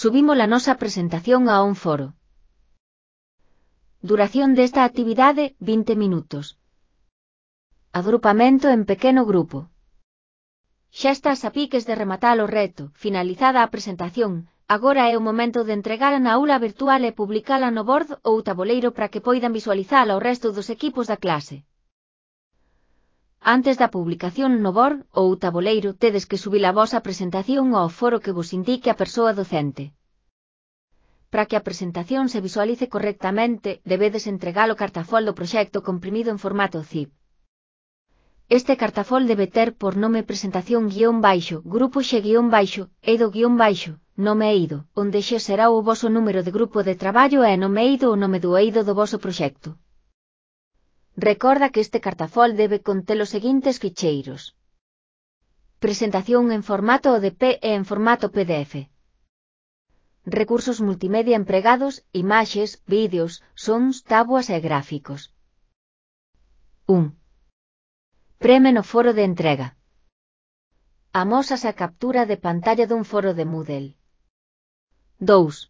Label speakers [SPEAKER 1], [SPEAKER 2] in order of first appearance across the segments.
[SPEAKER 1] Subimos a nosa presentación a un foro. Duración desta actividade, 20 minutos. Agrupamento en pequeno grupo. Xa estás a piques de rematar o reto, finalizada a presentación, agora é o momento de entregala na aula virtual e publicala no board ou tabuleiro para que poidan visualizala o resto dos equipos da clase. Antes da publicación no board ou tabuleiro tedes que subir a vosa presentación ao foro que vos indique a persoa docente. Para que a presentación se visualice correctamente, debedes entregar o cartafol do proxecto comprimido en formato zip. Este cartafol debe ter por nome presentación-grupo xe-eido-, nome eido, onde xe será o voso número de grupo de traballo e nome eido o nome do eido do voso proxecto. Recorda que este cartafol debe conter os seguintes ficheiros. Presentación en formato ODP e en formato PDF. Recursos multimedia empregados, imaxes, vídeos, sons, tábuas e gráficos. 1. Preme no foro de entrega. Amosas a captura de pantalla dun foro de Moodle. 2.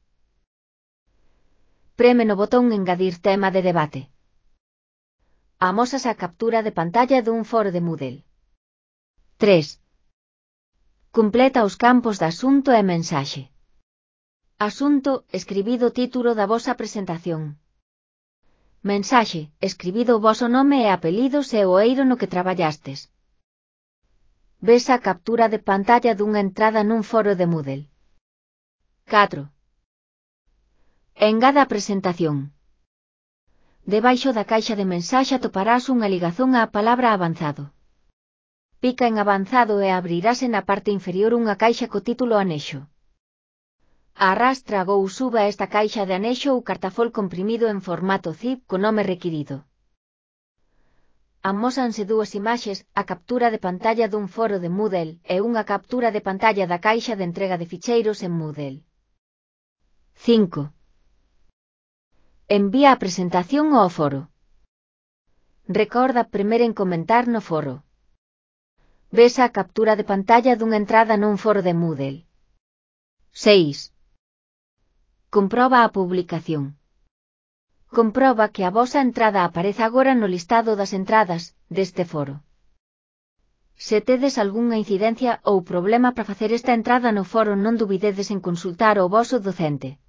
[SPEAKER 1] Preme no botón Engadir tema de debate. Amosas a captura de pantalla dun foro de Moodle. 3. Completa os campos de asunto e mensaxe. Asunto, escribido o título da vosa presentación. Mensaxe, escribido o voso nome e apelidos e o eiro no que traballastes. Ves a captura de pantalla dunha entrada nun foro de Moodle. 4. Engada a presentación. Debaixo da caixa de mensaxe atoparás unha ligazón á palabra avanzado. Pica en avanzado e abrirase na parte inferior unha caixa co título anexo. Arrastra ou suba a esta caixa de anexo ou cartafol comprimido en formato zip co nome requirido. Amósanse dúas imaxes, a captura de pantalla dun foro de Moodle e unha captura de pantalla da caixa de entrega de ficheiros en Moodle. 5. Envía a presentación ao foro. Recorda primeiro en comentar no foro. Ves a captura de pantalla dunha entrada nun foro de Moodle. 6. Comproba a publicación. Comproba que a vosa entrada aparece agora no listado das entradas deste foro. Se tedes algunha incidencia ou problema para facer esta entrada no foro non dubidedes en consultar o voso docente.